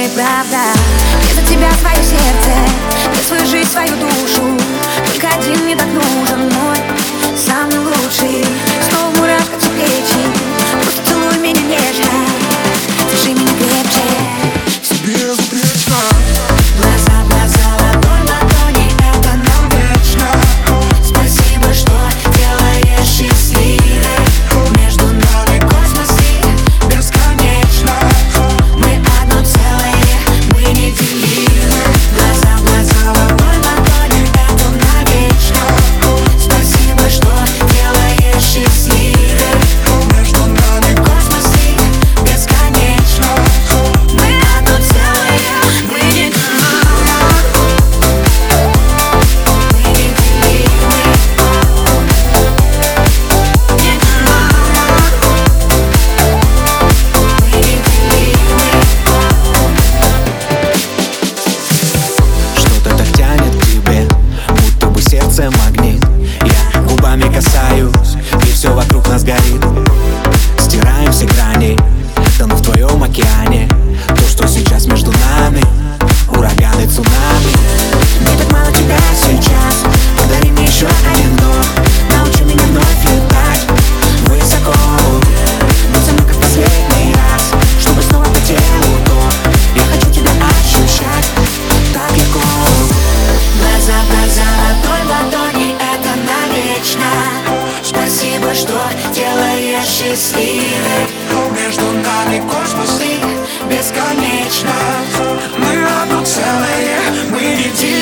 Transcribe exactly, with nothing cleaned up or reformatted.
неправда. Мне за тебя свое сердце, мне свою жизнь, свою душу. Только один мне так нужен, мой самый лучший. Снова мурашка в плечи, просто целуй меня нежно, держи меня крепче. Тебе безупречно. Глаза в глаза, ладонь в ладони, это нам вечно. Спасибо, что делаешь счастливой. Между нами космос и бесконечно. Мы одно целое, мы неделимы. Глаза в глаза, ладонь в ладони, это навечно. Спасибо, что делаешь счастливой. Между нами космос и бесконечно. Мы одно целое, мы неделимы. Что-то так тянет к тебе, будто бы сердце магнит. Я губами касаюсь, и все вокруг нас горит. Стираем все грани, тону в твоем океане. То, что сейчас между нами, ураганы, цунами. Мне так мало тебя сейчас, подари мне еще один вдох. Научи меня вновь летать высоко. Будь со мной как в последний раз, чтобы снова по телу ток. Я хочу тебя ощущать так легко. Глаза в глаза, ладонь в ладони, это навечно. Спасибо, что делаешь счастливой. Между нами космос и Бесконечно. мы одно целое, мы едины.